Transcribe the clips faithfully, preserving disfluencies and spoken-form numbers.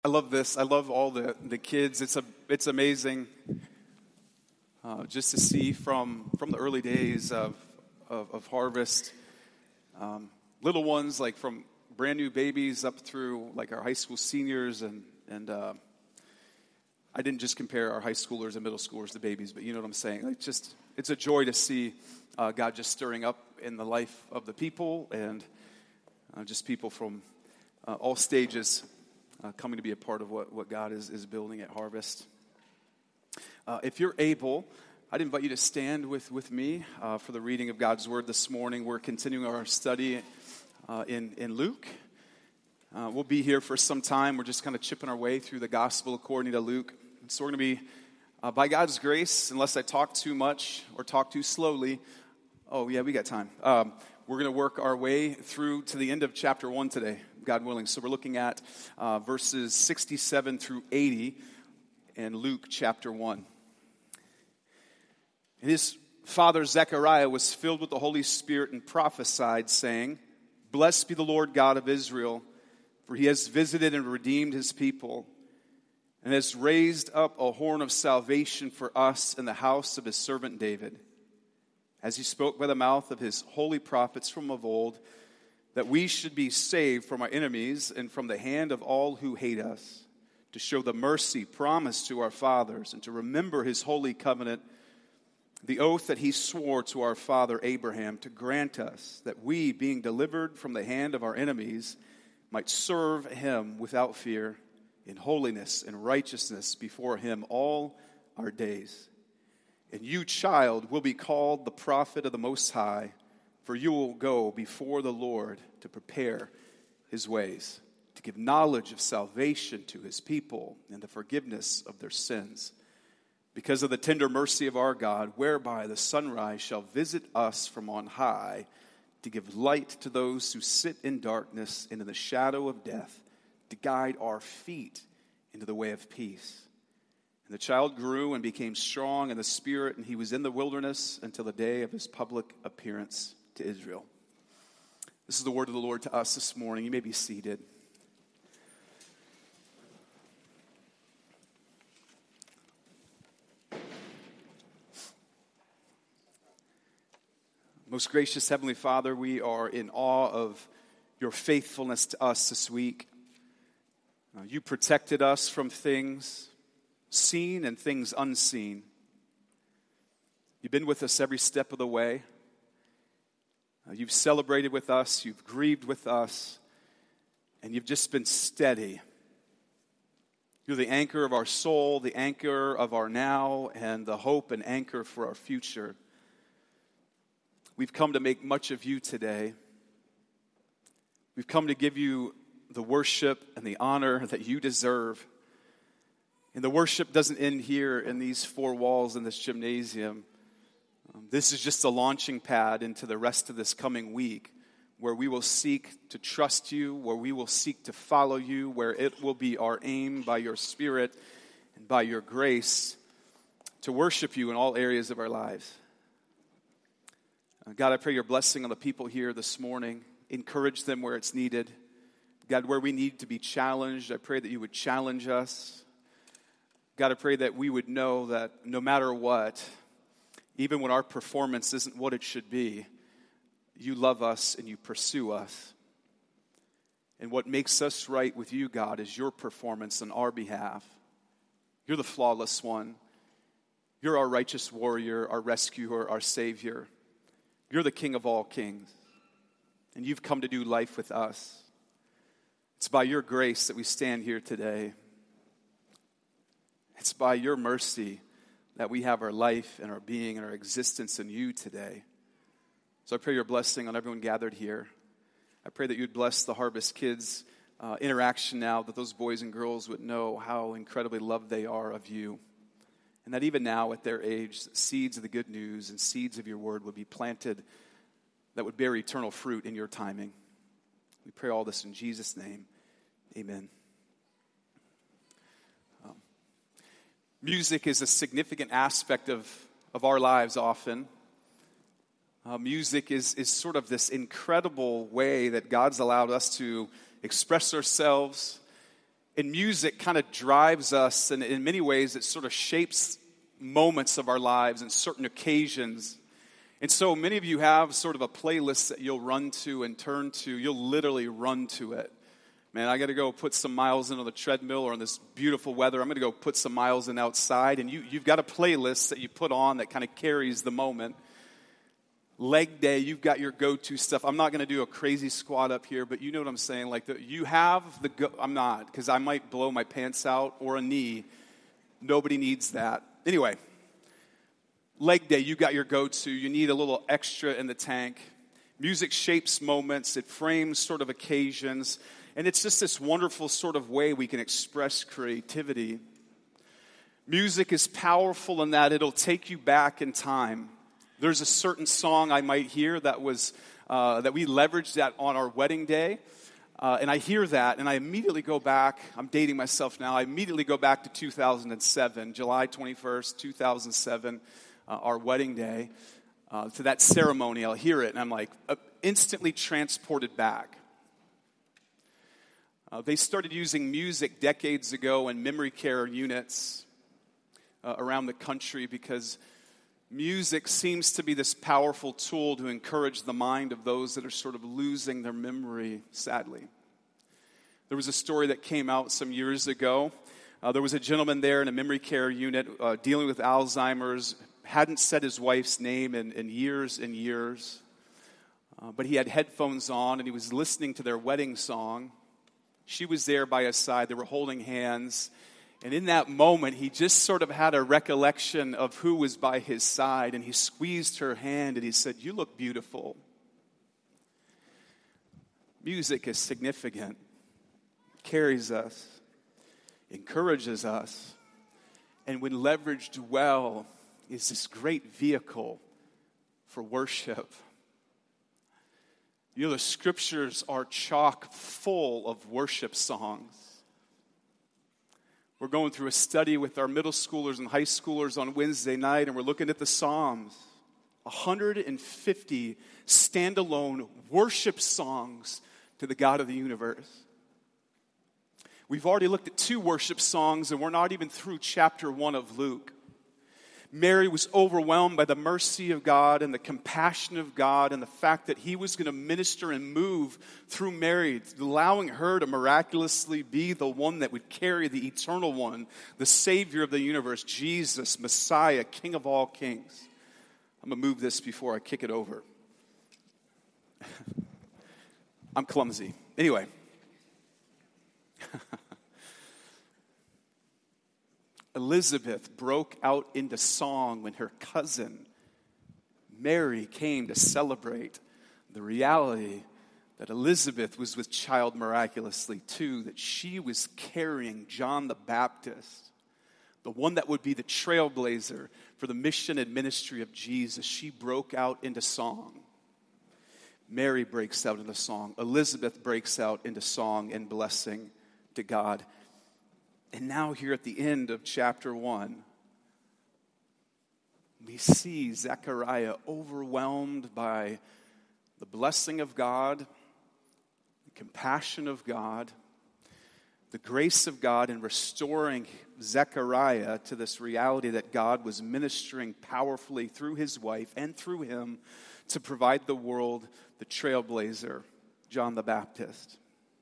I love this. I love all the, the kids. It's a it's amazing uh, just to see from from the early days of of, of Harvest, um, little ones like from brand new babies up through like our high school seniors, and and uh, I didn't just compare our high schoolers and middle schoolers to babies, but you know what I'm saying. Like just it's a joy to see uh, God just stirring up in the life of the people, and uh, just people from uh, all stages. Uh, coming to be a part of what, what God is, is building at Harvest. Uh, if you're able, I'd invite you to stand with, with me uh, for the reading of God's Word this morning. We're continuing our study uh, in, in Luke. Uh, we'll be here for some time. We're just kind of chipping our way through the Gospel according to Luke. So we're going to be, uh, by God's grace, unless I talk too much or talk too slowly, oh yeah, we got time. Um, we're going to work our way through to the end of chapter one today, God willing. So we're looking at uh, verses sixty-seven through eighty in Luke chapter one. And his father Zechariah was filled with the Holy Spirit and prophesied, saying, "Blessed be the Lord God of Israel, for he has visited and redeemed his people, and has raised up a horn of salvation for us in the house of his servant David, as he spoke by the mouth of his holy prophets from of old, that we should be saved from our enemies and from the hand of all who hate us, to show the mercy promised to our fathers, and to remember his holy covenant, the oath that he swore to our father Abraham, to grant us that we, being delivered from the hand of our enemies, might serve him without fear, in holiness and righteousness before him all our days. And you, child, will be called the prophet of the Most High, for you will go before the Lord to prepare his ways, to give knowledge of salvation to his people and the forgiveness of their sins, because of the tender mercy of our God, whereby the sunrise shall visit us from on high, to give light to those who sit in darkness and in the shadow of death, to guide our feet into the way of peace. And the child grew and became strong in the spirit, and he was in the wilderness until the day of his public appearance to Israel." This is the word of the Lord to us this morning. You may be seated. Most gracious Heavenly Father, we are in awe of your faithfulness to us this week. Uh, you protected us from things seen and things unseen. You've been with us every step of the way. Uh, you've celebrated with us, you've grieved with us, and you've just been steady. You're the anchor of our soul, the anchor of our now, and the hope and anchor for our future. We've come to make much of you today. We've come to give you the worship and the honor that you deserve. And the worship doesn't end here in these four walls in this gymnasium. Um, this is just a launching pad into the rest of this coming week, where we will seek to trust you, where we will seek to follow you, where it will be our aim by your Spirit and by your grace to worship you in all areas of our lives. Uh, God, I pray your blessing on the people here this morning. Encourage them where it's needed. God, where we need to be challenged, I pray that you would challenge us. God, I pray that we would know that no matter what, even when our performance isn't what it should be, you love us and you pursue us. And what makes us right with you, God, is your performance on our behalf. You're the flawless one. You're our righteous warrior, our rescuer, our Savior. You're the King of all kings. And you've come to do life with us. It's by your grace that we stand here today. It's by your mercy that we have our life and our being and our existence in you today. So I pray your blessing on everyone gathered here. I pray that you'd bless the Harvest Kids uh, interaction now, that those boys and girls would know how incredibly loved they are of you. And that even now at their age, seeds of the good news and seeds of your word would be planted that would bear eternal fruit in your timing. We pray all this in Jesus' name. Amen. Um, music is a significant aspect of, of our lives often. Uh, music is, is sort of this incredible way that God's allowed us to express ourselves And music kind of drives us, and in many ways it sort of shapes moments of our lives and certain occasions. And so many of you have sort of a playlist that you'll run to and turn to. You'll literally run to it. Man, I got to go put some miles in on the treadmill or in this beautiful weather. I'm going to go put some miles in outside. And you, you've got a playlist that you put on that kind of carries the moment. Leg day, you've got your go-to stuff. I'm not going to do a crazy squat up here, but you know what I'm saying. Like the, you have the go- I'm not, because I might blow my pants out or a knee. Nobody needs that. Anyway, leg day, you got your go-to. You need a little extra in the tank. Music shapes moments. It frames sort of occasions. And it's just this wonderful sort of way we can express creativity. Music is powerful in that it'll take you back in time. There's a certain song I might hear that was uh, that we leveraged that on our wedding day. Uh, and I hear that, and I immediately go back. I'm dating myself now. I immediately go back to two thousand seven, July twenty-first, two thousand seven, uh, our wedding day, uh, to that ceremony. I'll hear it, and I'm like uh, instantly transported back. Uh, they started using music decades ago in memory care units uh, around the country because music seems to be this powerful tool to encourage the mind of those that are sort of losing their memory, sadly. There was a story that came out some years ago. Uh, there was a gentleman there in a memory care unit uh, dealing with Alzheimer's, hadn't said his wife's name in, in years and years, uh, but he had headphones on and he was listening to their wedding song. She was there by his side. They were holding hands. And in that moment, he just sort of had a recollection of who was by his side. And he squeezed her hand and he said, "You look beautiful." Music is significant. It carries us, encourages us. And when leveraged well, is this great vehicle for worship. You know, the scriptures are chock full of worship songs. We're going through a study with our middle schoolers and high schoolers on Wednesday night, and we're looking at the Psalms. one hundred fifty standalone worship songs to the God of the universe. We've already looked at two worship songs, and we're not even through chapter one of Luke. Mary was overwhelmed by the mercy of God and the compassion of God and the fact that he was going to minister and move through Mary, allowing her to miraculously be the one that would carry the eternal one, the Savior of the universe, Jesus, Messiah, King of all kings. I'm going to move this before I kick it over. I'm clumsy. Anyway. Elizabeth broke out into song when her cousin Mary came to celebrate the reality that Elizabeth was with child miraculously too, that she was carrying John the Baptist, the one that would be the trailblazer for the mission and ministry of Jesus. She broke out into song. Mary breaks out into song. Elizabeth breaks out into song and blessing to God. And now here at the end of chapter one, we see Zechariah overwhelmed by the blessing of God, the compassion of God, the grace of God in restoring Zechariah to this reality that God was ministering powerfully through his wife and through him to provide the world the trailblazer, John the Baptist.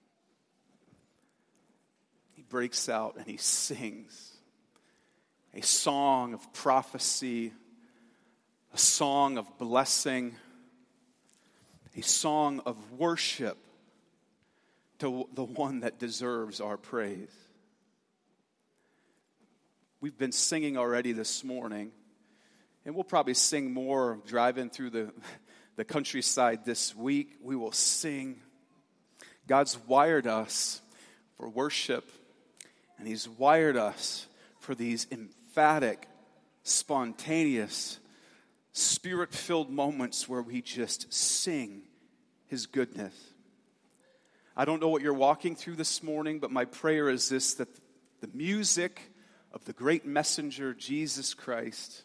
Breaks out and he sings a song of prophecy, a song of blessing, a song of worship to the one that deserves our praise. We've been singing already this morning, and we'll probably sing more driving through the, the countryside this week. We will sing. God's wired us for worship. And he's wired us for these emphatic, spontaneous, spirit-filled moments where we just sing his goodness. I don't know what you're walking through this morning, but my prayer is this, that the music of the great messenger, Jesus Christ,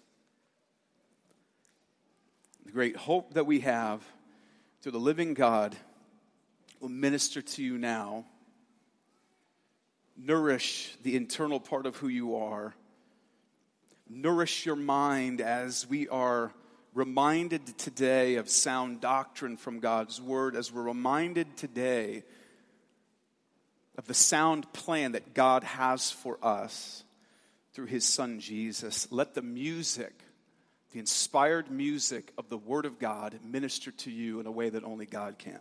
the great hope that we have through the living God will minister to you now nourish the internal part of who you are. Nourish your mind as we are reminded today of sound doctrine from God's Word, as we're reminded today of the sound plan that God has for us through His Son Jesus. Let the music, the inspired music of the Word of God, minister to you in a way that only God can.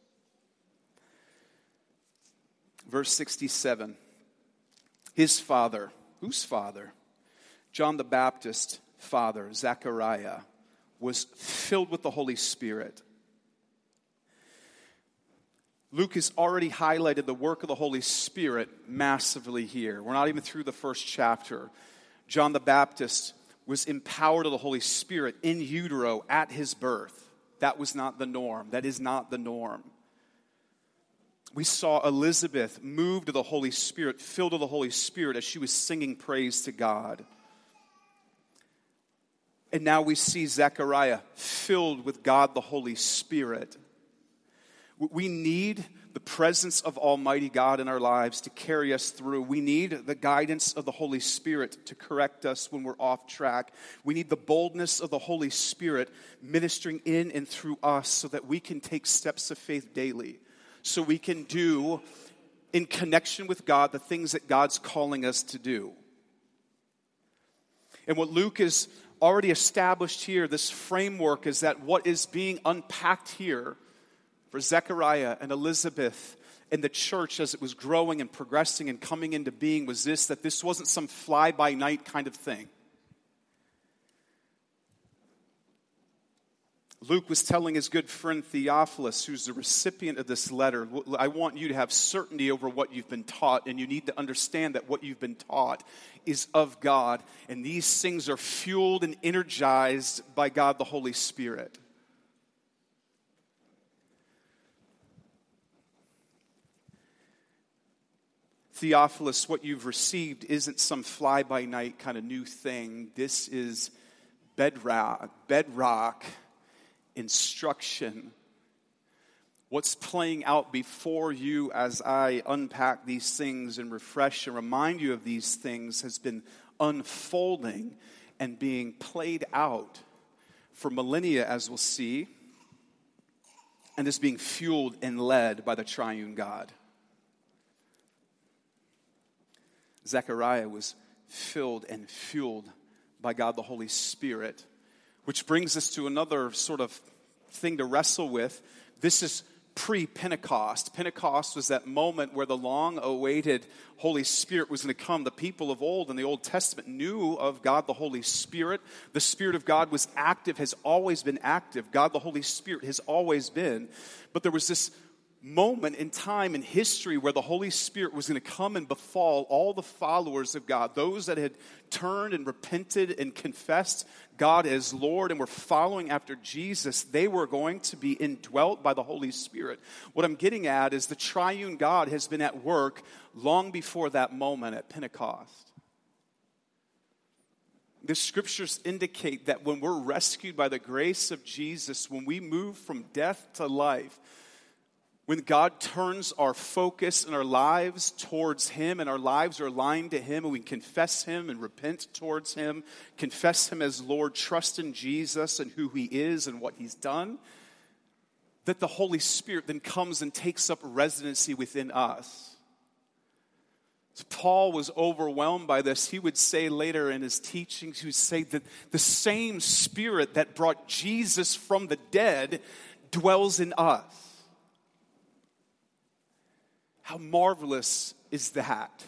Verse sixty-seven. His father, whose father? John the Baptist's father, Zechariah, was filled with the Holy Spirit. Luke has already highlighted the work of the Holy Spirit massively here. We're not even through the first chapter. John the Baptist was empowered of the Holy Spirit in utero at his birth. That was not the norm. That is not the norm. We saw Elizabeth moved to the Holy Spirit, filled with the Holy Spirit as she was singing praise to God. And now we see Zechariah filled with God the Holy Spirit. We need the presence of Almighty God in our lives to carry us through. We need the guidance of the Holy Spirit to correct us when we're off track. We need the boldness of the Holy Spirit ministering in and through us so that we can take steps of faith daily. So we can do, in connection with God, the things that God's calling us to do. And what Luke has already established here, this framework, is that what is being unpacked here for Zechariah and Elizabeth and the church as it was growing and progressing and coming into being was this, that this wasn't some fly-by-night kind of thing. Luke was telling his good friend Theophilus, who's the recipient of this letter, I want you to have certainty over what you've been taught, and you need to understand that what you've been taught is of God, and these things are fueled and energized by God the Holy Spirit. Theophilus, what you've received isn't some fly-by-night kind of new thing. This is bedrock, bedrock instruction. What's playing out before you as I unpack these things and refresh and remind you of these things has been unfolding and being played out for millennia, as we'll see, and is being fueled and led by the triune God. Zechariah was filled and fueled by God the Holy Spirit, which brings us to another sort of thing to wrestle with. This is pre-Pentecost. Pentecost was that moment where the long-awaited Holy Spirit was going to come. The people of old in the Old Testament knew of God the Holy Spirit. The Spirit of God was active, has always been active. God the Holy Spirit has always been. But there was this moment in time in history where the Holy Spirit was going to come and befall all the followers of God, those that had turned and repented and confessed God as Lord and were following after Jesus. They were going to be indwelt by the Holy Spirit. What I'm getting at is the triune God has been at work long before that moment at Pentecost. The scriptures indicate that when we're rescued by the grace of Jesus, when we move from death to life, when God turns our focus and our lives towards Him and our lives are aligned to Him and we confess Him and repent towards Him, confess Him as Lord, trust in Jesus and who He is and what He's done, that the Holy Spirit then comes and takes up residency within us. So Paul was overwhelmed by this. He would say later in his teachings, he would say that the same Spirit that brought Jesus from the dead dwells in us. How marvelous is that?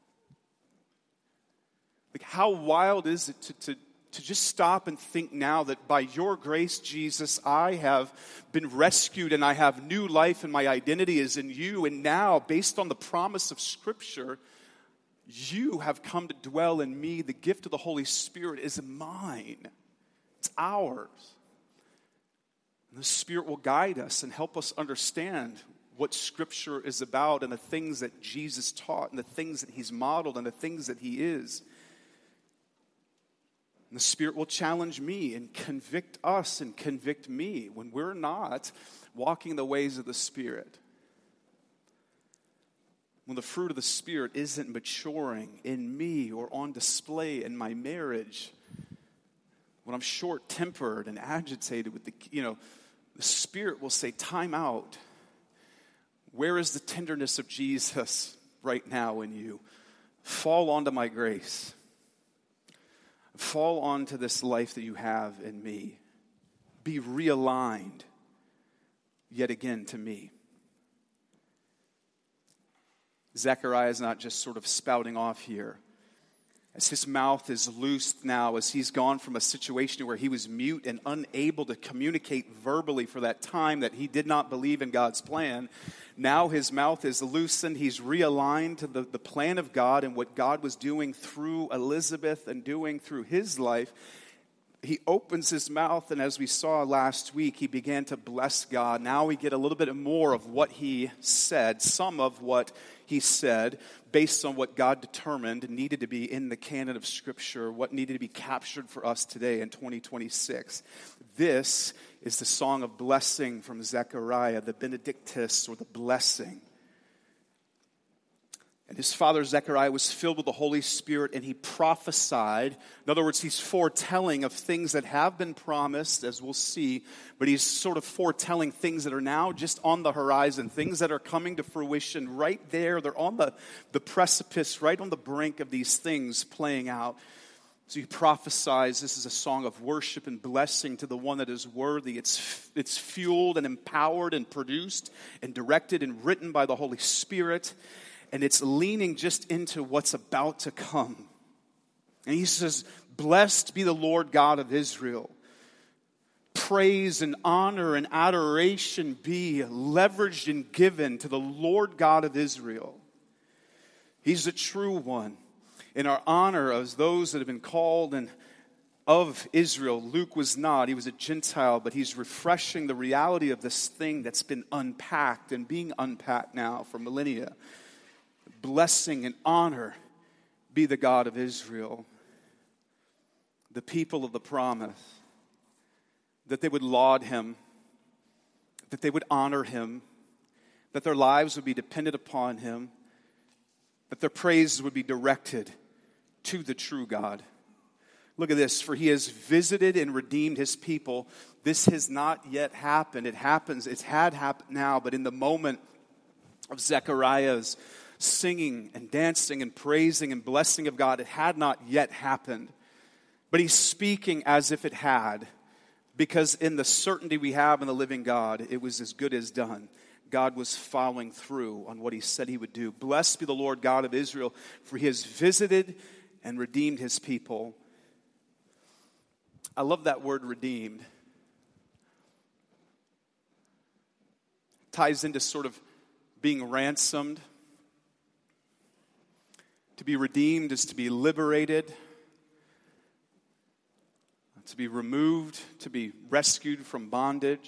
Like, how wild is it to, to, to just stop and think now that by your grace, Jesus, I have been rescued and I have new life and my identity is in you. And now, based on the promise of Scripture, you have come to dwell in me. The gift of the Holy Spirit is mine. It's ours. And the Spirit will guide us and help us understand what Scripture is about and the things that Jesus taught and the things that He's modeled and the things that He is. And the Spirit will challenge me and convict us and convict me when we're not walking the ways of the Spirit. when the fruit of the Spirit isn't maturing in me or on display in my marriage, when I'm short-tempered and agitated with the, you know, the Spirit will say, time out. Where is the tenderness of Jesus right now in you? Fall onto my grace. Fall onto this life that you have in me. Be realigned yet again to me. Zechariah is not just sort of spouting off here. As his mouth is loosed now, as he's gone from a situation where he was mute and unable to communicate verbally for that time that he did not believe in God's plan, now his mouth is loosened. He's realigned to the, the plan of God and what God was doing through Elizabeth and doing through his life. He opens his mouth, and as we saw last week, he began to bless God. Now we get a little bit more of what he said, some of what he said, based on what God determined needed to be in the canon of Scripture, what needed to be captured for us today in twenty twenty-six. This is the song of blessing from Zechariah, the Benedictus, or the blessing. And his father Zechariah was filled with the Holy Spirit, and he prophesied. In other words, he's foretelling of things that have been promised, as we'll see, but he's sort of foretelling things that are now just on the horizon, things that are coming to fruition right there. They're on the, the precipice, right on the brink of these things playing out. So he prophesies, this is a song of worship and blessing to the one that is worthy. It's, it's fueled and empowered and produced and directed and written by the Holy Spirit. And it's leaning just into what's about to come. And he says, blessed be the Lord God of Israel. Praise and honor and adoration be leveraged and given to the Lord God of Israel. He's the true one. In our honor as those that have been called and of Israel, Luke was not. He was a Gentile, but he's refreshing the reality of this thing that's been unpacked and being unpacked now for millennia. Blessing and honor be the God of Israel, the people of the promise, that they would laud him, that they would honor him, that their lives would be dependent upon him, that their praises would be directed to the true God. Look at this, for he has visited and redeemed his people. This has not yet happened. It happens, it's had happened now, but in the moment of Zechariah's singing and dancing and praising and blessing of God, it had not yet happened. But he's speaking as if it had, because in the certainty we have in the living God, it was as good as done. God was following through on what he said he would do. Blessed be the Lord God of Israel, for he has visited and redeemed his people. I love that word redeemed. It ties into sort of being ransomed. To be redeemed is to be liberated, to be removed, to be rescued from bondage.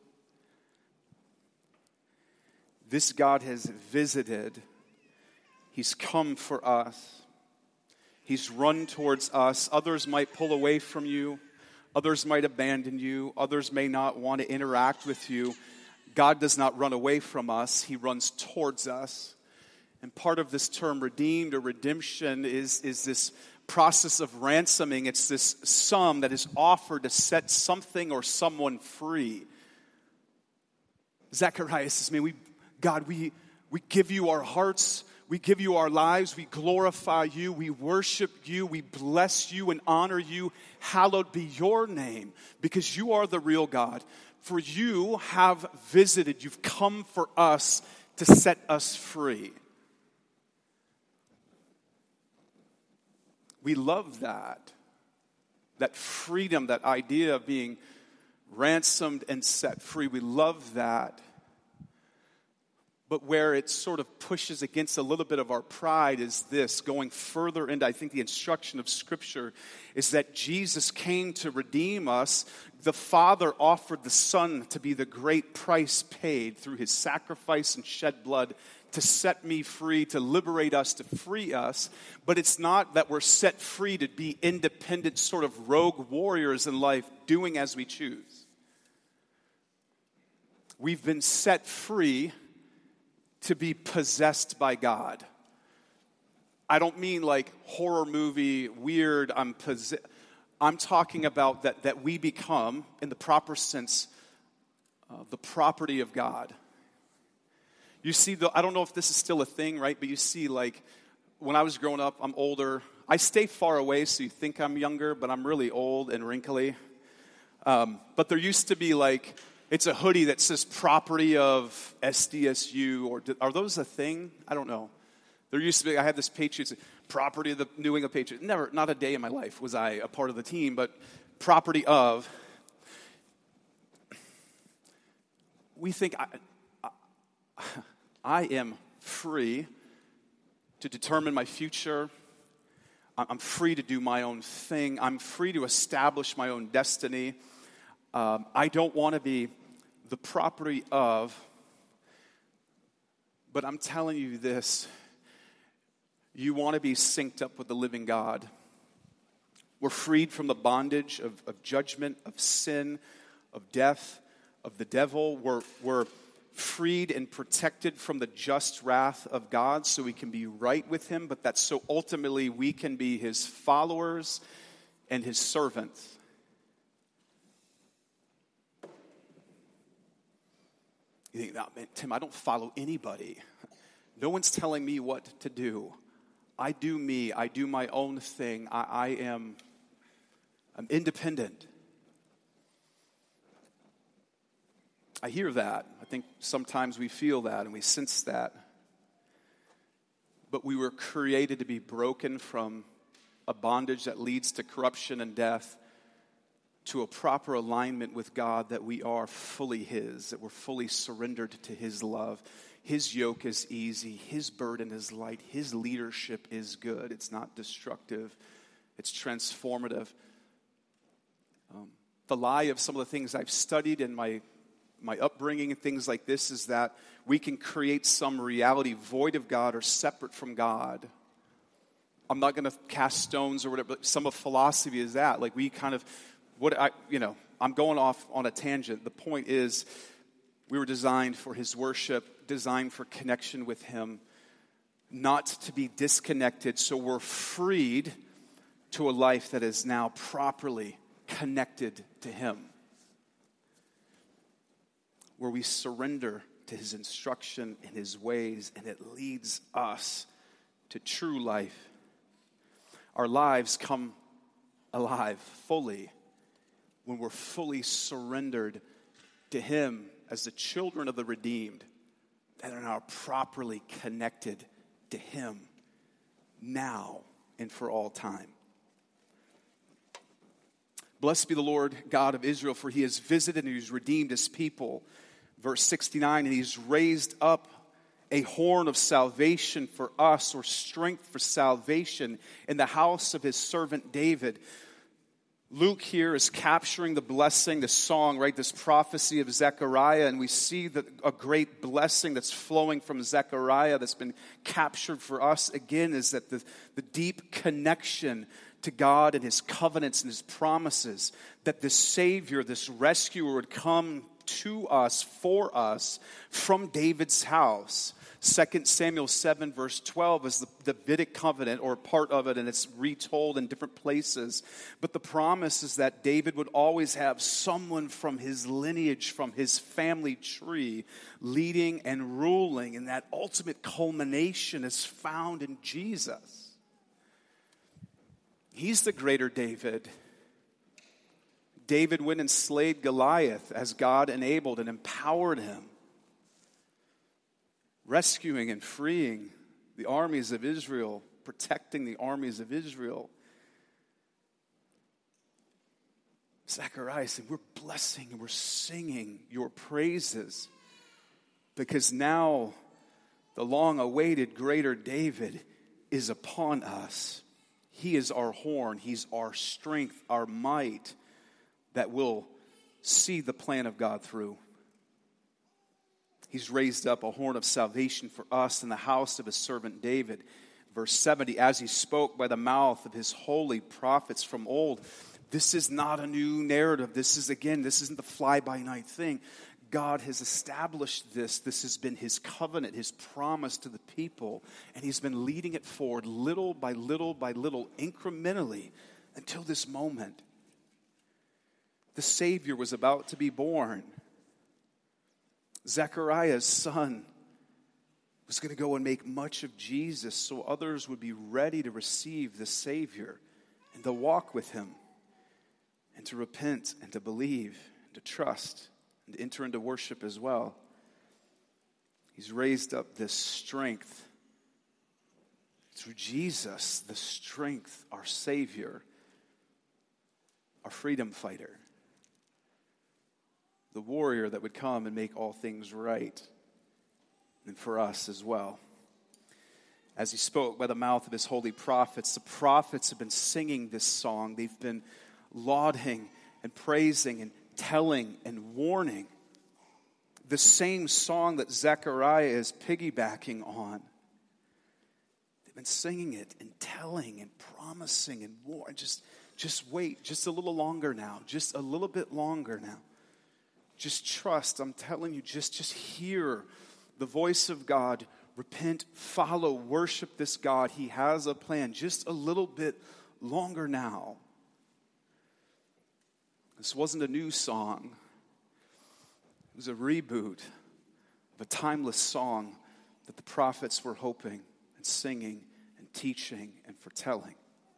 This God has visited. He's come for us. He's run towards us. Others might pull away from you. Others might abandon you. Others may not want to interact with you. God does not run away from us. He runs towards us. And part of this term redeemed or redemption is, is this process of ransoming. It's this sum that is offered to set something or someone free. Zechariah says, man, we, God, we, we give you our hearts. We give you our lives. We glorify you. We worship you. We bless you and honor you. Hallowed be your name, because you are the real God. For you have visited. You've come for us to set us free. We love that, that freedom, that idea of being ransomed and set free. We love that. But where it sort of pushes against a little bit of our pride is this, going further into, I think, the instruction of Scripture, is that Jesus came to redeem us. The Father offered the Son to be the great price paid through his sacrifice and shed blood to set me free, to liberate us, to free us. But it's not that we're set free to be independent sort of rogue warriors in life, doing as we choose. We've been set free to be possessed by God. I don't mean like horror movie, weird, I'm possessed. I'm talking about that, that we become, in the proper sense, uh, the property of God. You see, the, I don't know if this is still a thing, right? But you see, like, when I was growing up, I'm older. I stay far away, so you think I'm younger, but I'm really old and wrinkly. Um, but there used to be, like, it's a hoodie that says property of S D S U, or are those a thing? I don't know. There used to be, I had this Patriots, property of the New England Patriots. Never, not a day in my life was I a part of the team, but property of. We think I, I, I am free to determine my future. I'm free to do my own thing. I'm free to establish my own destiny. Um, I don't want to be the property of, but I'm telling you this, you want to be synced up with the living God. We're freed from the bondage of, of judgment, of sin, of death, of the devil. We're, we're freed and protected from the just wrath of God so we can be right with him, but that so ultimately we can be his followers and his servants. You think, no, man, Tim, I don't follow anybody. No one's telling me what to do. I do me. I do my own thing. I, I am I'm independent. I hear that. I think sometimes we feel that and we sense that. But we were created to be broken from a bondage that leads to corruption and death to a proper alignment with God, that we are fully his, that we're fully surrendered to his love. His yoke is easy. His burden is light. His leadership is good. It's not destructive. It's transformative. Um, the lie of some of the things I've studied in my my upbringing and things like this is that we can create some reality void of God or separate from God. I'm not going to cast stones or whatever, but some of philosophy is that. Like we kind of, what I, you know, I'm going off on a tangent. The point is, we were designed for his worship, designed for connection with him, not to be disconnected. So we're freed to a life that is now properly connected to him, where we surrender to his instruction and his ways, and it leads us to true life. Our lives come alive fully when we're fully surrendered to him as the children of the redeemed that are now properly connected to him now and for all time. Blessed be the Lord God of Israel, for he has visited and he's redeemed his people. Verse sixty-nine, and he's raised up a horn of salvation for us, or strength for salvation, in the house of his servant David. Luke here is capturing the blessing, the song, right, this prophecy of Zechariah, and we see that a great blessing that's flowing from Zechariah that's been captured for us again is that the, the deep connection to God and his covenants and his promises, that this Savior, this rescuer would come to us, for us, from David's house. Second Samuel seven verse twelve is the Davidic covenant, or part of it, and it's retold in different places. But the promise is that David would always have someone from his lineage, from his family tree, leading and ruling, and that ultimate culmination is found in Jesus. He's the greater David. David went and slayed Goliath as God enabled and empowered him, rescuing and freeing the armies of Israel, protecting the armies of Israel. Zechariah said, we're blessing and we're singing your praises because now the long-awaited greater David is upon us. He is our horn. He's our strength, our might, that will see the plan of God through. He's raised up a horn of salvation for us in the house of his servant David. Verse seventy, as he spoke by the mouth of his holy prophets from old. This is not a new narrative. This is, again, this isn't the fly-by-night thing. God has established this. This has been his covenant, his promise to the people, and he's been leading it forward little by little by little, incrementally, until this moment. The Savior was about to be born. Zechariah's son was going to go and make much of Jesus so others would be ready to receive the Savior and to walk with him and to repent and to believe and to trust and to enter into worship as well. He's raised up this strength through Jesus, the strength, our Savior, our freedom fighter, the warrior that would come and make all things right, and for us as well. As he spoke by the mouth of his holy prophets, the prophets have been singing this song. They've been lauding and praising and telling and warning the same song that Zechariah is piggybacking on. They've been singing it and telling and promising and war. Just, just wait just a little longer now. Just a little bit longer now. Just trust. I'm telling you, just, just hear the voice of God. Repent, follow, worship this God. He has a plan. Just a little bit longer now. This wasn't a new song. It was a reboot of a timeless song that the prophets were hoping and singing and teaching and foretelling.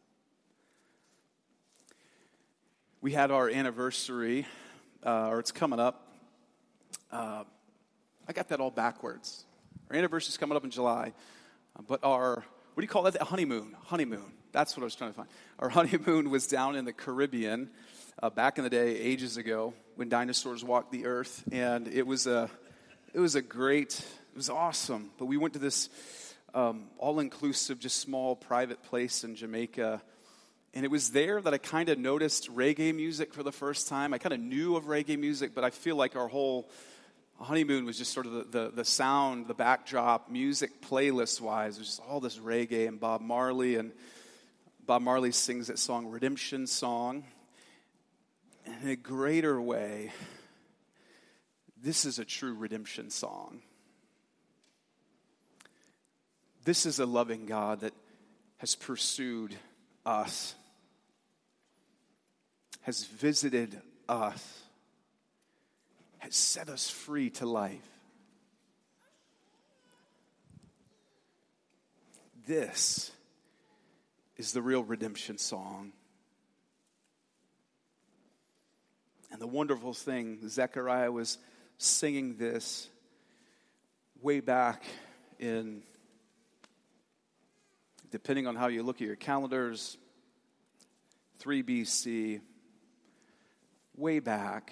We had our anniversary, uh, or it's coming up. Uh, I got that all backwards. Our anniversary is coming up in July, uh, but our, what do you call that? A honeymoon. Honeymoon. That's what I was trying to find. Our honeymoon was down in the Caribbean uh, back in the day, ages ago, when dinosaurs walked the earth, and it was a, it was a great, it was awesome. But we went to this um, all-inclusive, just small private place in Jamaica, and it was there that I kind of noticed reggae music for the first time. I kind of knew of reggae music, but I feel like our whole honeymoon was just sort of the, the, the sound, the backdrop, music playlist-wise. It was just all this reggae and Bob Marley. And Bob Marley sings that song, Redemption Song. And in a greater way, this is a true redemption song. This is a loving God that has pursued us, has visited us, has set us free to life. This is the real redemption song. And the wonderful thing, Zechariah was singing this way back in, depending on how you look at your calendars, three B C, way back.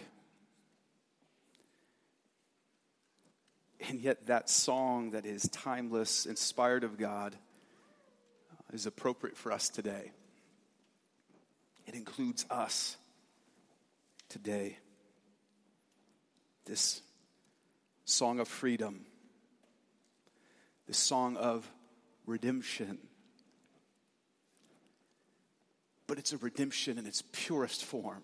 And yet that song that is timeless, inspired of God, uh, is appropriate for us today. It includes us today. This song of freedom, this song of redemption. But it's a redemption in its purest form.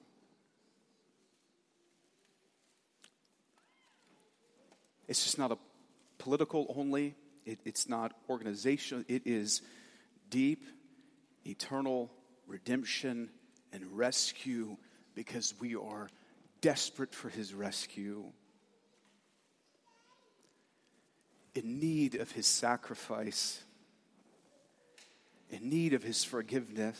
It's just not a political only. It, it's not organizational. It is deep, eternal redemption and rescue because we are desperate for his rescue, in need of his sacrifice, in need of his forgiveness.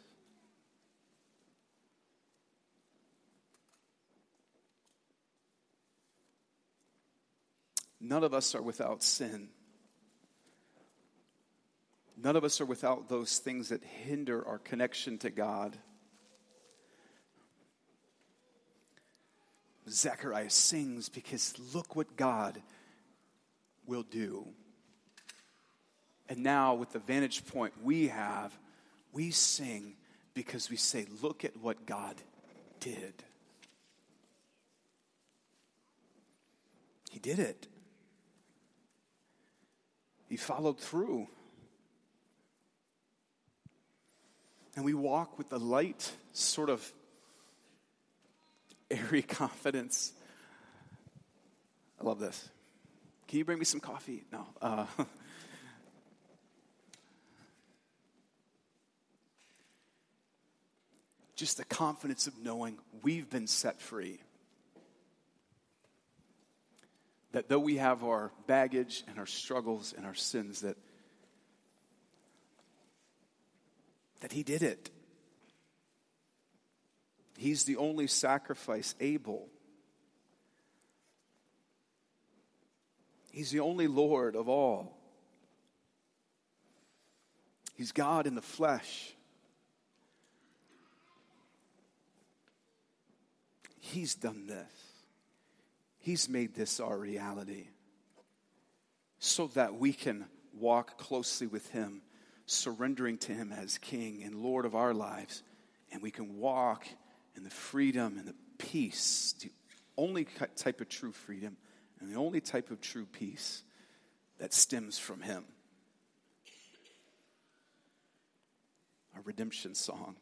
None of us are without sin. None of us are without those things that hinder our connection to God. Zechariah sings because look what God will do. And now with the vantage point we have, we sing because we say, look at what God did. He did it. He followed through. And we walk with the light, sort of airy confidence love this. Can you bring me some coffee? No. Uh, just the confidence of knowing we've been set free. That though we have our baggage and our struggles and our sins, that, that he did it. He's the only sacrifice able. He's the only Lord of all. He's God in the flesh. He's done this. He's made this our reality so that we can walk closely with him, surrendering to him as King and Lord of our lives, and we can walk in the freedom and the peace, the only type of true freedom and the only type of true peace that stems from him. Our redemption song.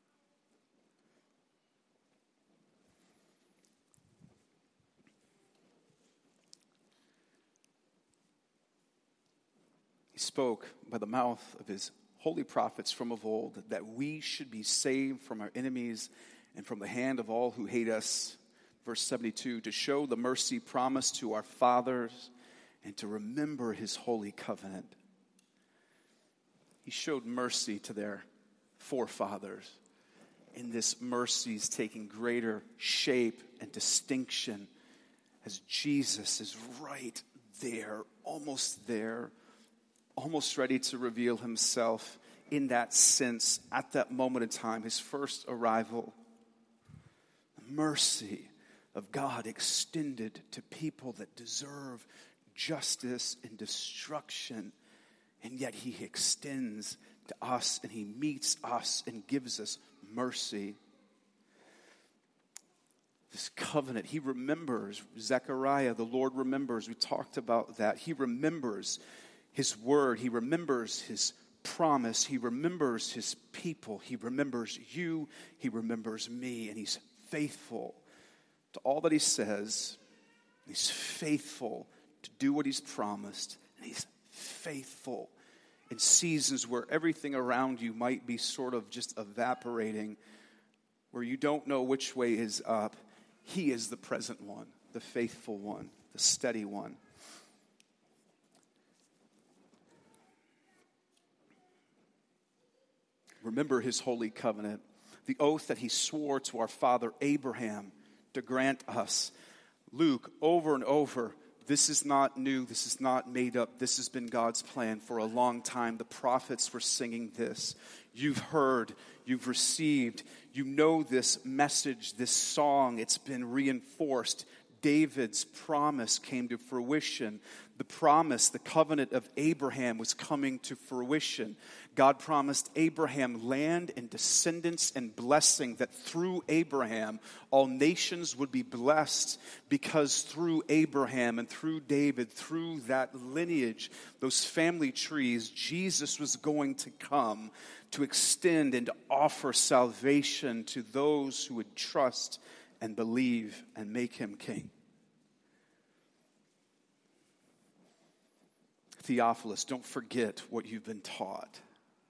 He spoke by the mouth of his holy prophets from of old that we should be saved from our enemies and from the hand of all who hate us. Verse seventy-two, to show the mercy promised to our fathers and to remember his holy covenant. He showed mercy to their forefathers. And this mercy is taking greater shape and distinction as Jesus is right there, almost there, almost ready to reveal himself in that sense at that moment in time, his first arrival. The mercy of God extended to people that deserve justice and destruction, and yet he extends to us and he meets us and gives us mercy. This covenant, he remembers. Zechariah, the Lord remembers. We talked about that. He remembers his word. He remembers his promise. He remembers his people. He remembers you. He remembers me. And he's faithful to all that he says. He's faithful to do what he's promised. And he's faithful in seasons where everything around you might be sort of just evaporating, where you don't know which way is up. He is the present one, the faithful one, the steady one. Remember his holy covenant, the oath that he swore to our father Abraham to grant us. Luke, over and over, this is not new, this is not made up, this has been God's plan for a long time. The prophets were singing this. You've heard, you've received, you know this message, this song, it's been reinforced. David's promise came to fruition. The promise, the covenant of Abraham was coming to fruition. God promised Abraham land and descendants and blessing, that through Abraham all nations would be blessed, because through Abraham and through David, through that lineage, those family trees, Jesus was going to come to extend and to offer salvation to those who would trust and believe and make him king. Theophilus, don't forget what you've been taught.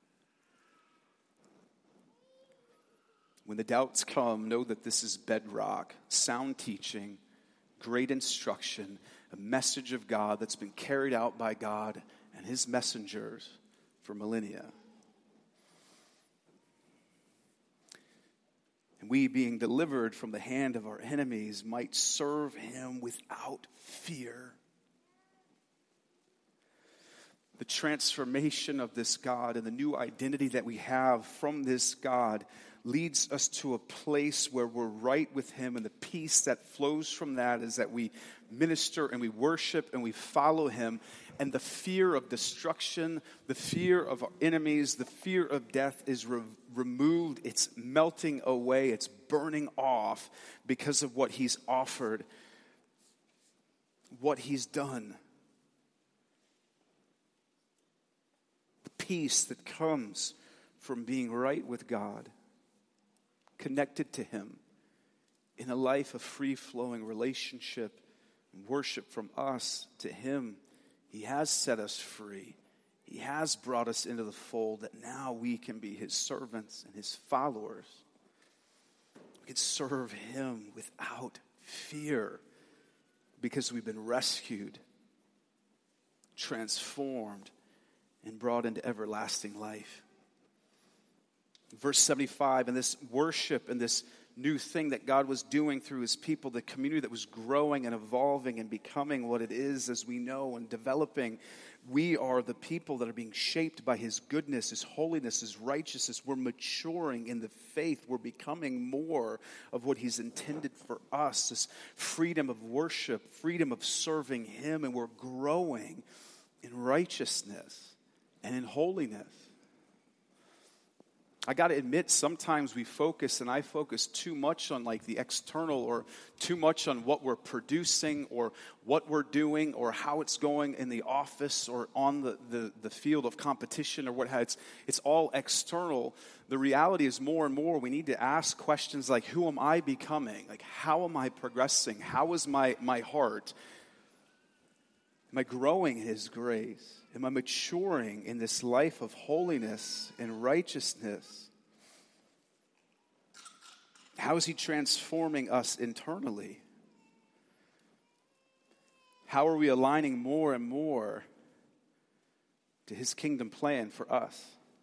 When the doubts come, know that this is bedrock, sound teaching, great instruction, a message of God that's been carried out by God and his messengers for millennia. And we, being delivered from the hand of our enemies, might serve him without fear. The transformation of this God and the new identity that we have from this God leads us to a place where we're right with him, and the peace that flows from that is that we minister and we worship and we follow him, and the fear of destruction, the fear of our enemies, the fear of death is re- removed. It's melting away. It's burning off because of what he's offered, what he's done. The peace that comes from being right with God, connected to him in a life of free-flowing relationship Worship from us to him. He has set us free. He has brought us into the fold that now we can be his servants and his followers. We can serve him without fear because we've been rescued, transformed, and brought into everlasting life. Verse seventy-five, and this worship and this new thing that God was doing through his people, the community that was growing and evolving and becoming what it is as we know and developing. We are the people that are being shaped by his goodness, his holiness, his righteousness. We're maturing in the faith. We're becoming more of what he's intended for us, this freedom of worship, freedom of serving him, and we're growing in righteousness and in holiness. I got to admit, sometimes we focus, and I focus too much on like the external or too much on what we're producing or what we're doing or how it's going in the office or on the, the, the field of competition or what have it's, it's all external. The reality is more and more we need to ask questions like, who am I becoming? Like, how am I progressing? How is my, my heart? Am I growing in his grace? Am I maturing in this life of holiness and righteousness? How is he transforming us internally? How are we aligning more and more to his kingdom plan for us?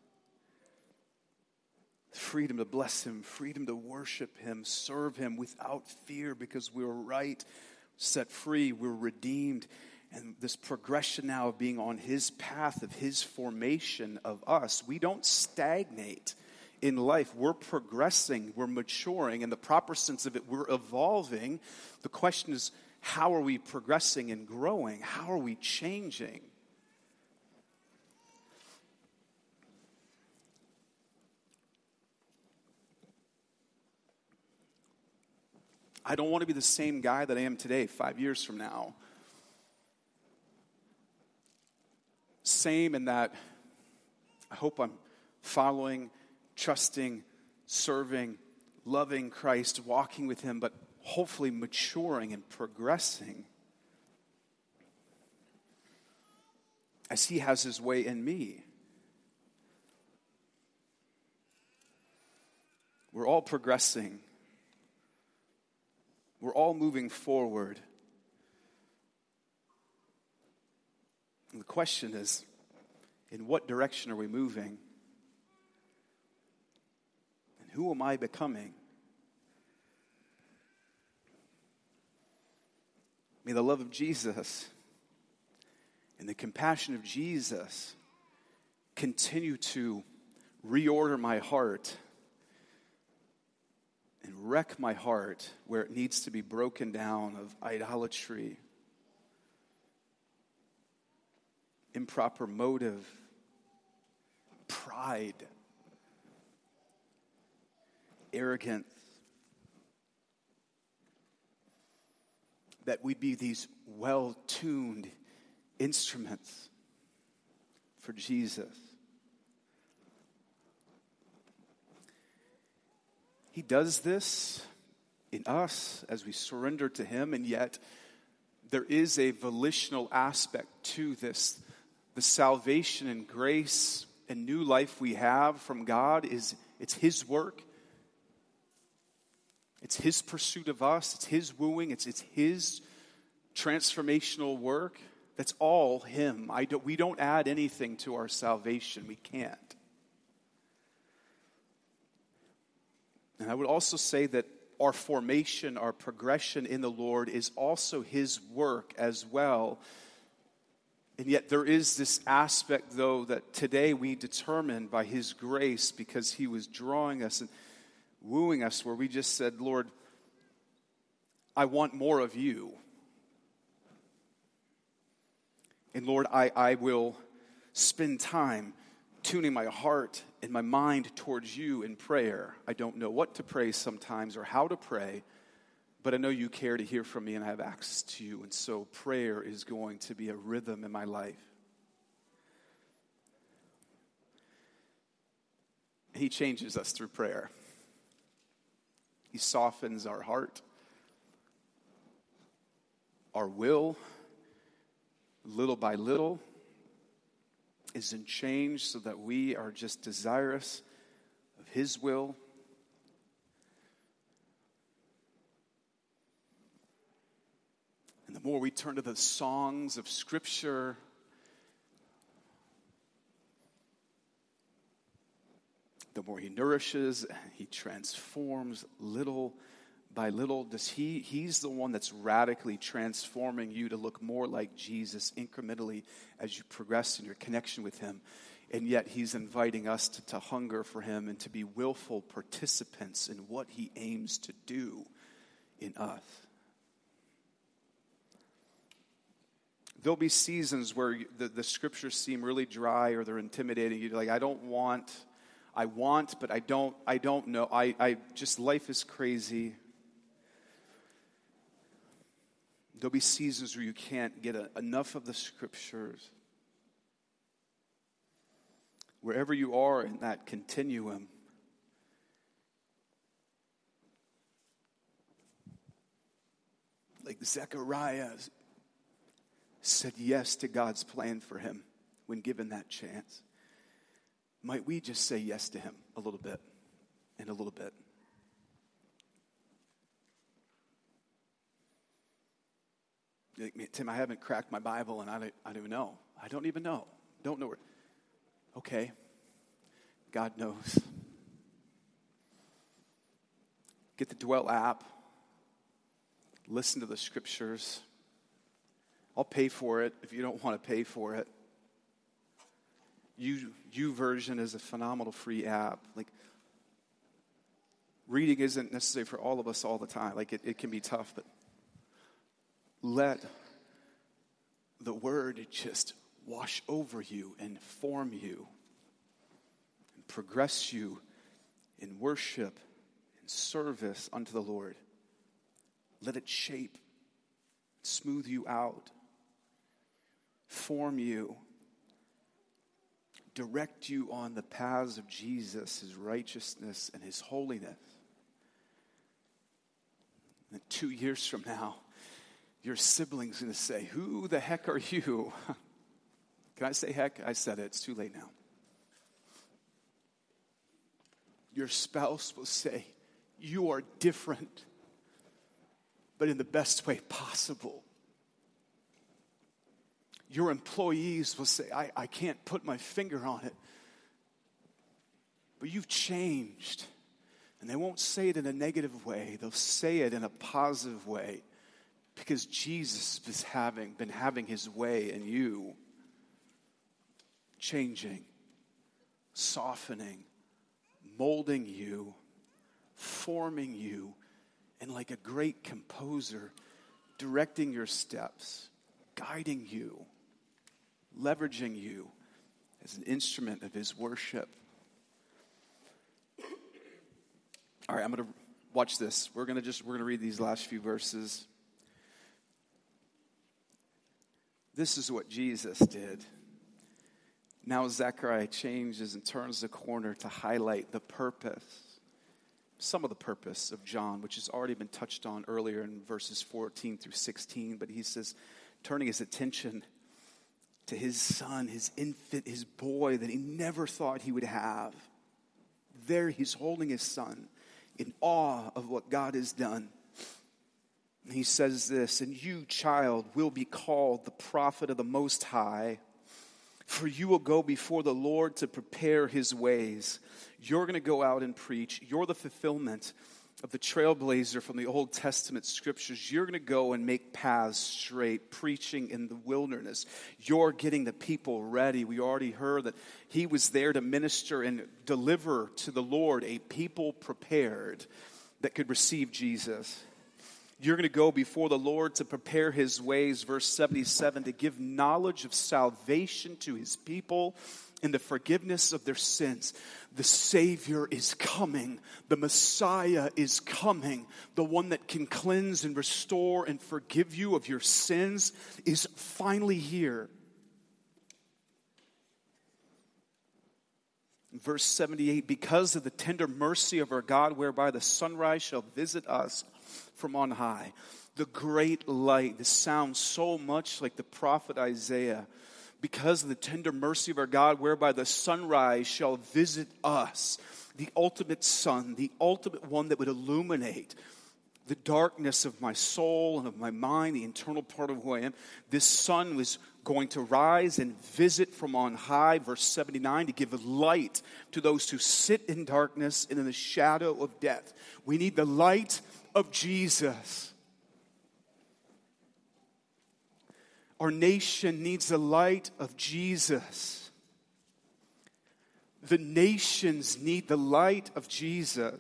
Freedom to bless him, freedom to worship him, serve him without fear because we're right, set free, we're redeemed. And this progression now of being on his path, of his formation of us, we don't stagnate in life. We're progressing, we're maturing. In the proper sense of it, we're evolving. The question is, how are we progressing and growing? How are we changing? I don't want to be the same guy that I am today, five years from now. Same in that I hope I'm following, trusting, serving, loving Christ, walking with him, but hopefully maturing and progressing as he has his way in me. We're all progressing. We're all moving forward. And the question is, in what direction are we moving? And who am I becoming? May the love of Jesus and the compassion of Jesus continue to reorder my heart and wreck my heart where it needs to be broken down of idolatry, improper motive, pride, arrogance. That we'd be these well-tuned instruments for Jesus. He does this in us as we surrender to him, and yet there is a volitional aspect to this. The salvation and grace and new life we have from God is it's his work. It's his pursuit of us. It's his wooing. It's, it's his transformational work. That's all him. I don't, we don't add anything to our salvation. We can't. And I would also say that our formation, our progression in the Lord is also his work as well. And yet there is this aspect, though, that today we determine by his grace because he was drawing us and wooing us, where we just said, Lord, I want more of you. And Lord, I, I will spend time tuning my heart and my mind towards you in prayer. I don't know what to pray sometimes or how to pray, but I know you care to hear from me and I have access to you. And so prayer is going to be a rhythm in my life. He changes us through prayer. He softens our heart. our will, little by little, isn't changed so that we are just desirous of His will. And the more we turn to the songs of Scripture, the more He nourishes, He transforms little by little. Does he, he's the one that's radically transforming you to look more like Jesus incrementally as you progress in your connection with Him. And yet He's inviting us to, to hunger for Him and to be willful participants in what He aims to do in us. There'll be seasons where the, the scriptures seem really dry or they're intimidating. You're like, I don't want, I want, but I don't, I don't know. I, I just, life is crazy. There'll be seasons where you can't get a, enough of the scriptures. Wherever you are in that continuum, like Zechariah said yes to God's plan for him when given that chance. Might we just say yes to Him a little bit and a little bit? Like, Tim, I haven't cracked my Bible and I don't, I don't even know. I don't even know. Don't know where. Okay. God knows. Get the Dwell app. Listen to the scriptures. I'll pay for it if you don't want to pay for it. U, YouVersion is a phenomenal free app. Like, reading isn't necessary for all of us all the time. Like, it, it can be tough, but let the Word just wash over you and form you and progress you in worship and service unto the Lord. Let it shape, smooth you out, form you, direct you on the paths of Jesus, His righteousness, and His holiness. And two years from now, your sibling's going to say, who the heck are you? Can I say heck? I said it. It's too late now. Your spouse will say, you are different, but in the best way possible. Your employees will say, I, I can't put my finger on it, but you've changed. And they won't say it in a negative way. They'll say it in a positive way because Jesus is having, been having His way in you, changing, softening, molding you, forming you, and like a great composer, directing your steps, guiding you, leveraging you as an instrument of His worship. All right, I'm going to watch this. We're going to just, we're going to read these last few verses. This is what Jesus did. Now Zechariah changes and turns the corner to highlight the purpose, some of the purpose of John, which has already been touched on earlier in verses fourteen through sixteen. But he says, turning his attention to his son, his infant, his boy that he never thought he would have. There he's holding his son in awe of what God has done. And he says this, and you, child, will be called the prophet of the Most High, for you will go before the Lord to prepare His ways. You're going to go out and preach. You're the fulfillment of the trailblazer from the Old Testament scriptures. You're going to go and make paths straight, preaching in the wilderness. You're getting the people ready. We already heard that He was there to minister and deliver to the Lord a people prepared that could receive Jesus. You're going to go before the Lord to prepare His ways, verse seventy-seven, to give knowledge of salvation to His people and the forgiveness of their sins. The Savior is coming. The Messiah is coming. The one that can cleanse and restore and forgive you of your sins is finally here. Verse seventy-eight, because of the tender mercy of our God, whereby the sunrise shall visit us from on high. The great light. This sounds so much like the prophet Isaiah. Because of the tender mercy of our God, whereby the sunrise shall visit us. The ultimate sun, the ultimate one that would illuminate the darkness of my soul and of my mind, the internal part of who I am. This sun was going to rise and visit from on high, verse seventy-nine, to give light to those who sit in darkness and in the shadow of death. We need the light of Jesus. Our nation needs the light of Jesus. The nations need the light of Jesus.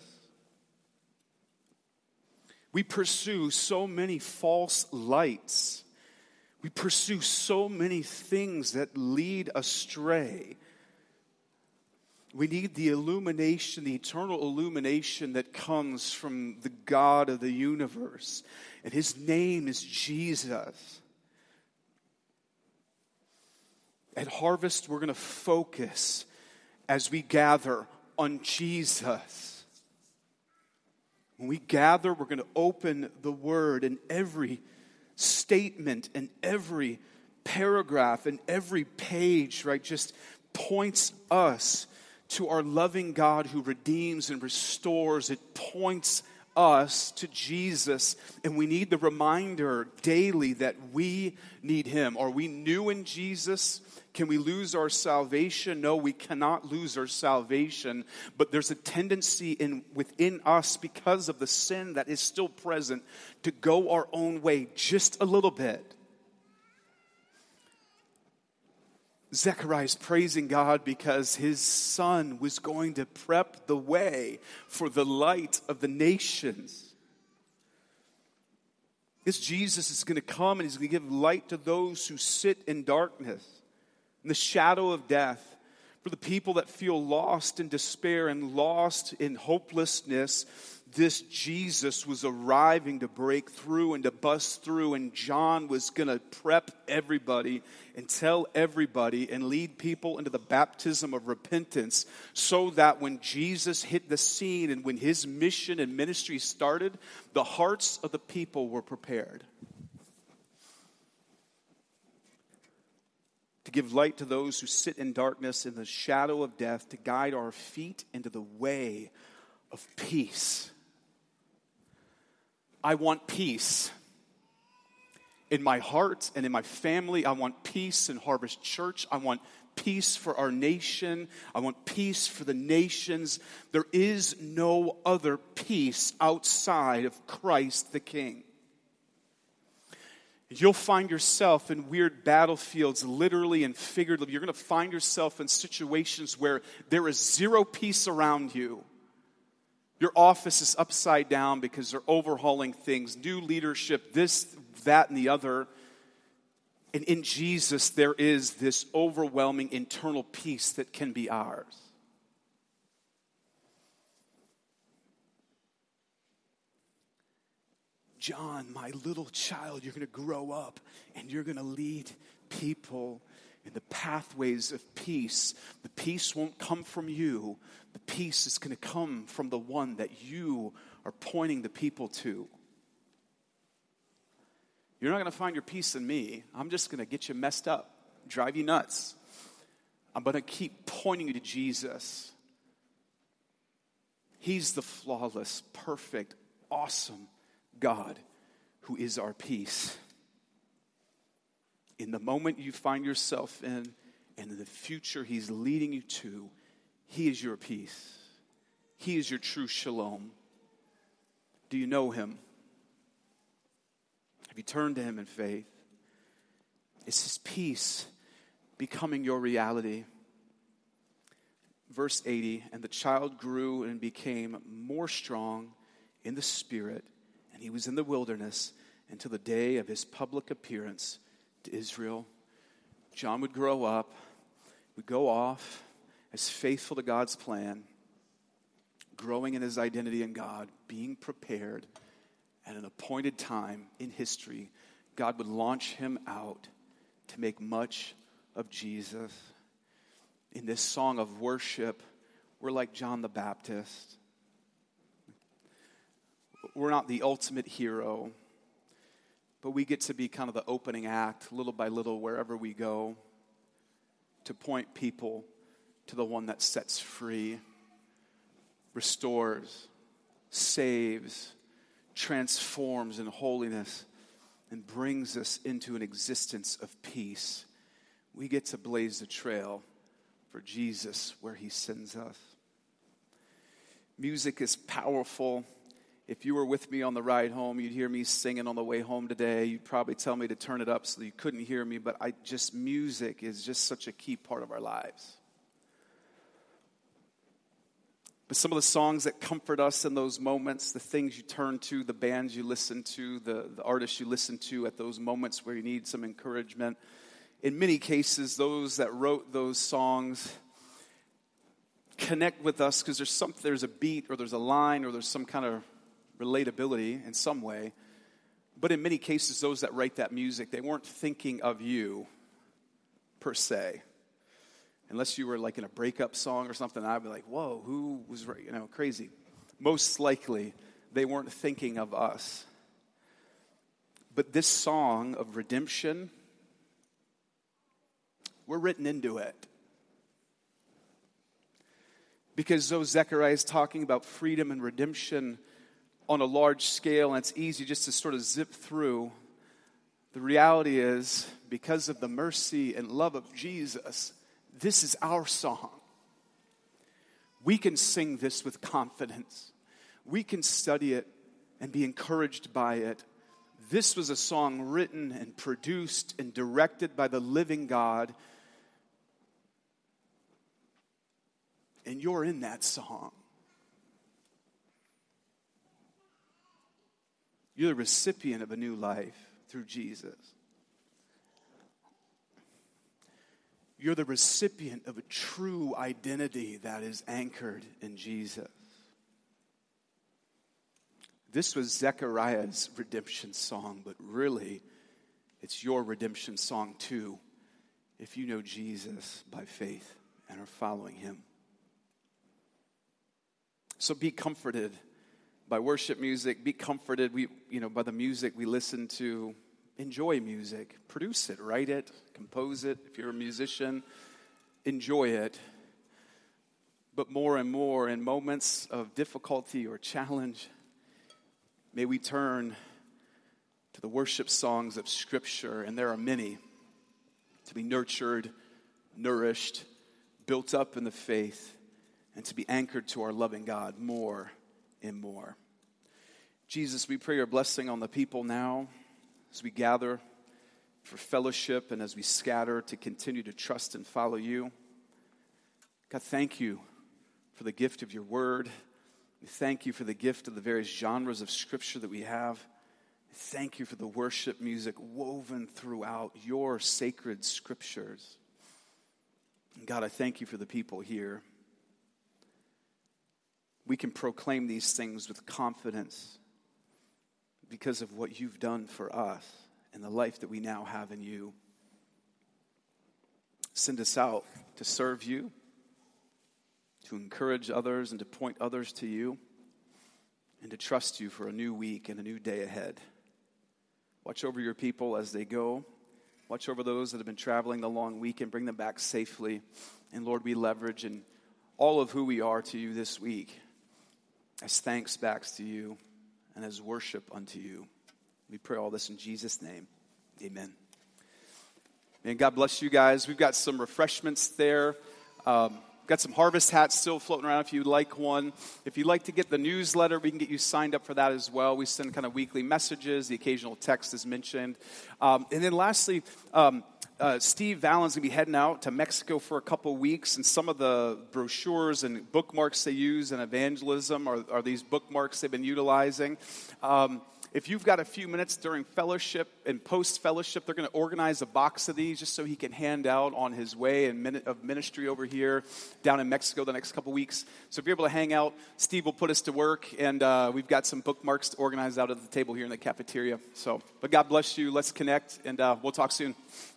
We pursue so many false lights. We pursue so many things that lead astray. We need the illumination, the eternal illumination that comes from the God of the universe. And His name is Jesus. At Harvest, we're going to focus as we gather on Jesus. When we gather, we're going to open the Word, and every statement and every paragraph and every page, right, just points us to our loving God who redeems and restores. It points us to Jesus, and we need the reminder daily that we need Him. Are we new in Jesus? Can we lose our salvation? No, we cannot lose our salvation, but there's a tendency in within us, because of the sin that is still present, to go our own way just a little bit. Zechariah is praising God because his son was going to prep the way for the light of the nations. This Jesus is going to come and He's going to give light to those who sit in darkness, in the shadow of death. For the people that feel lost in despair and lost in hopelessness, this Jesus was arriving to break through and to bust through. And John was going to prep everybody and tell everybody and lead people into the baptism of repentance, so that when Jesus hit the scene and when His mission and ministry started, the hearts of the people were prepared to give light to those who sit in darkness in the shadow of death, to guide our feet into the way of peace. I want peace in my heart and in my family. I want peace in Harvest Church. I want peace for our nation. I want peace for the nations. There is no other peace outside of Christ the King. You'll find yourself in weird battlefields, literally and figuratively. You're going to find yourself in situations where there is zero peace around you. Your office is upside down because they're overhauling things, new leadership, this, that, and the other. And in Jesus, there is this overwhelming internal peace that can be ours. John, my little child, you're going to grow up and you're going to lead people in the pathways of peace. The peace won't come from you. The peace is going to come from the one that you are pointing the people to. You're not going to find your peace in me. I'm just going to get you messed up, drive you nuts. I'm going to keep pointing you to Jesus. He's the flawless, perfect, awesome God who is our peace. In the moment you find yourself in, and in the future He's leading you to, He is your peace. He is your true shalom. Do you know Him? Have you turned to Him in faith? Is His peace becoming your reality? Verse eighty, and the child grew and became more strong in the Spirit, and he was in the wilderness until the day of His public appearance to Israel. John would grow up, would go off as faithful to God's plan, growing in his identity in God, being prepared. At an appointed time in history, God would launch him out to make much of Jesus. In this song of worship, we're like John the Baptist. We're not the ultimate hero, but we get to be kind of the opening act, little by little, wherever we go, to point people to the one that sets free, restores, saves, transforms in holiness, and brings us into an existence of peace. We get to blaze the trail for Jesus where he sends us. Music is powerful. If you were with me on the ride home, you'd hear me singing on the way home today. You'd probably tell me to turn it up so that you couldn't hear me, but I just music is just such a key part of our lives. But some of the songs that comfort us in those moments, the things you turn to, the bands you listen to, the, the artists you listen to at those moments where you need some encouragement, in many cases, those that wrote those songs connect with us because there's some, there's a beat or there's a line or there's some kind of relatability in some way. But in many cases, those that write that music, they weren't thinking of you per se. Unless you were like in a breakup song or something, I'd be like, whoa, who was, you know, crazy. Most likely, they weren't thinking of us. But this song of redemption, we're written into it. Because though Zechariah is talking about freedom and redemption on a large scale, and it's easy just to sort of zip through, the reality is, because of the mercy and love of Jesus, this is our song. We can sing this with confidence. We can study it and be encouraged by it. This was a song written and produced and directed by the living God. And you're in that song. You're the recipient of a new life through Jesus. You're the recipient of a true identity that is anchored in Jesus. This was Zechariah's redemption song, but really, it's your redemption song too, if you know Jesus by faith and are following him. So be comforted by worship music. Be comforted, we, you know, by the music we listen to. Enjoy music. Produce it, write it, compose it. If you're a musician, enjoy it. But more and more, in moments of difficulty or challenge, may we turn to the worship songs of Scripture, and there are many, to be nurtured, nourished, built up in the faith, and to be anchored to our loving God more and more. Jesus, we pray your blessing on the people now as we gather for fellowship and as we scatter to continue to trust and follow you. God, thank you for the gift of your word. We thank you for the gift of the various genres of Scripture that we have. Thank you for the worship music woven throughout your sacred Scriptures. And God, I thank you for the people here. We can proclaim these things with confidence because of what you've done for us and the life that we now have in you. Send us out to serve you, to encourage others and to point others to you, and to trust you for a new week and a new day ahead. Watch over your people as they go. Watch over those that have been traveling the long week and bring them back safely. And Lord, we leverage in all of who we are to you this week as thanks back to you and as worship unto you. We pray all this in Jesus' name. Amen. And God bless you guys. We've got some refreshments there. Um, got some harvest hats still floating around if you'd like one. If you'd like to get the newsletter, we can get you signed up for that as well. We send kind of weekly messages. The occasional text is mentioned. Um, and then lastly, um, Uh, Steve Vallen's going to be heading out to Mexico for a couple weeks, and some of the brochures and bookmarks they use in evangelism are, are these bookmarks they've been utilizing. Um, if you've got a few minutes during fellowship and post-fellowship, they're going to organize a box of these just so he can hand out on his way and minute of ministry over here down in Mexico the next couple weeks. So if you're able to hang out, Steve will put us to work, and uh, we've got some bookmarks to organize out at the table here in the cafeteria. So, but God bless you. Let's connect, and uh, we'll talk soon.